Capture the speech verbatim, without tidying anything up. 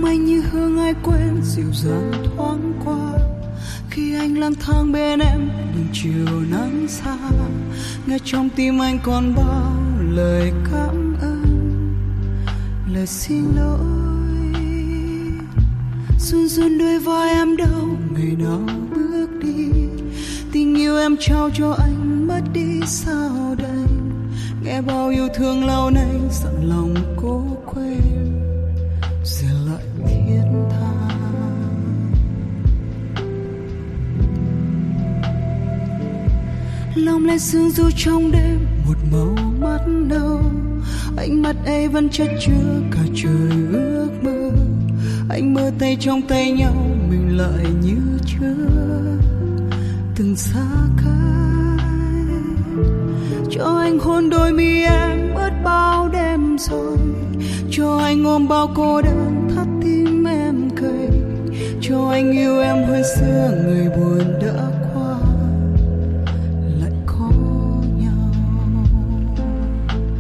anh như hương ai quên dịu dàng thoáng qua khi anh lang thang bên em đường chiều nắng xa. Nghe trong tim anh còn bao lời cảm ơn, lời xin lỗi. Run run đôi vai em đâu ngày nào bước đi, tình yêu em trao cho anh mất đi sao đây. Nghe bao yêu thương lâu nay dặn lòng cố quên, giờ lại thiết tha. Lòng lên sương du trong đêm một màu mắt nâu, ánh mắt ấy vẫn chất chứa cả trời ước mơ. Anh mơ tay trong tay nhau mình lại như chưa từng xa cách. Cho anh hôn đôi mi em bớt bao đêm rồi, cho anh ôm bao cô đơn thắt tim em cay. Cho anh yêu em hơn xưa người buồn đã